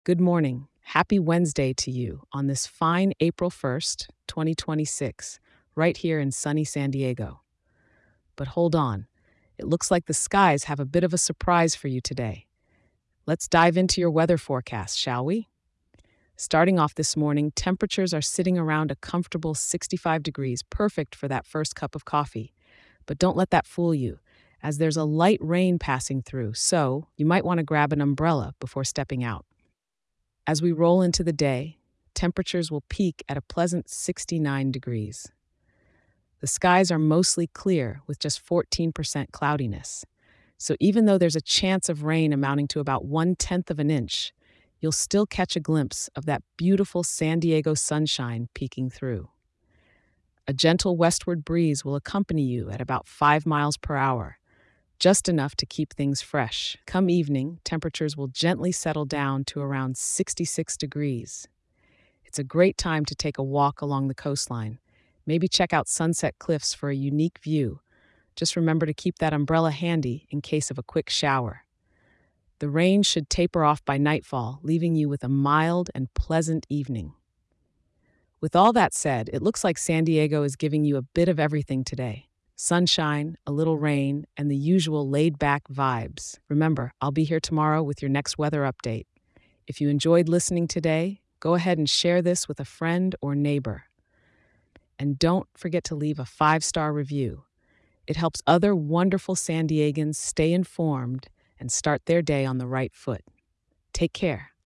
Good morning. Happy Wednesday to you on this fine April 1st, 2026, right here in sunny San Diego. But hold on, it looks like the skies have a bit of a surprise for you today. Let's dive into your weather forecast, shall we? Starting off this morning, temperatures are sitting around a comfortable 65 degrees, perfect for that first cup of coffee. But don't let that fool you, as there's a light rain passing through, so you might want to grab an umbrella before stepping out. As we roll into the day, temperatures will peak at a pleasant 69 degrees. The skies are mostly clear with just 14% cloudiness. So even though there's a chance of rain amounting to about 1/10 of an inch, you'll still catch a glimpse of that beautiful San Diego sunshine peeking through. A gentle westward breeze will accompany you at about 5 miles per hour, just enough to keep things fresh. Come evening, temperatures will gently settle down to around 66 degrees. It's a great time to take a walk along the coastline. Maybe check out Sunset Cliffs for a unique view. Just remember to keep that umbrella handy in case of a quick shower. The rain should taper off by nightfall, leaving you with a mild and pleasant evening. With all that said, it looks like San Diego is giving you a bit of everything today: sunshine, a little rain, and the usual laid back vibes. Remember, I'll be here tomorrow with your next weather update. If you enjoyed listening today, go ahead and share this with a friend or neighbor. And don't forget to leave a 5-star review. It helps other wonderful San Diegans stay informed and start their day on the right foot. Take care.